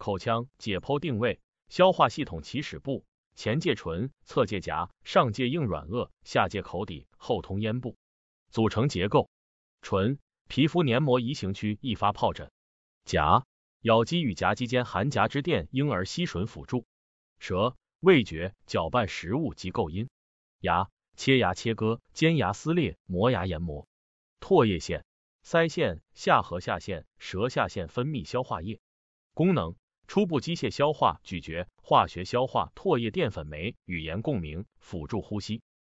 口腔解剖定位，消化系统起始部，前界唇，侧界颊，上界硬软腭，下界口底，后通咽部。组成结构：唇，皮肤黏膜移行区易发疱疹。颊，咬肌与颊肌间含颊之垫，婴儿吸吮辅助。舌，味觉，搅拌食物及构音。牙，切牙切割，尖牙撕裂，磨牙研磨。唾液腺，腮腺、下颌下腺、舌下腺分泌消化液。功能：初步机械消化、咀嚼，化学消化唾液淀粉酶，语言共鸣，辅助呼吸。